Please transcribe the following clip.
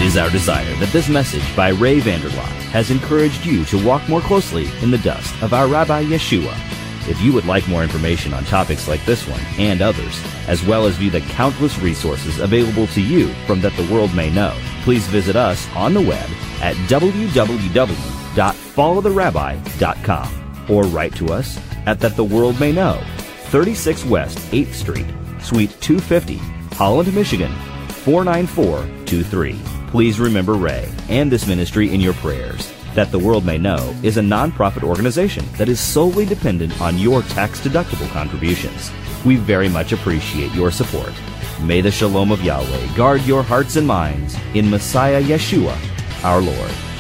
is our desire that this message by Ray Vander Laan has encouraged you to walk more closely in the dust of our Rabbi Yeshua. If you would like more information on topics like this one and others, as well as view the countless resources available to you from That the World May Know, please visit us on the web at www.followtherabbi.com or write to us at That the World May Know, 36 West 8th Street, Suite 250, Holland, Michigan, 49423. Please remember Ray and this ministry in your prayers. That the World May Know is a non-profit organization that is solely dependent on your tax-deductible contributions. We very much appreciate your support. May the shalom of Yahweh guard your hearts and minds in Messiah Yeshua, our Lord.